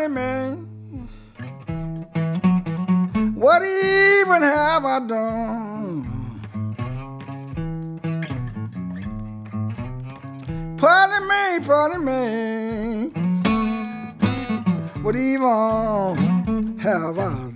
pardon me. What even have I done? Pardon me, pardon me. What even have I done?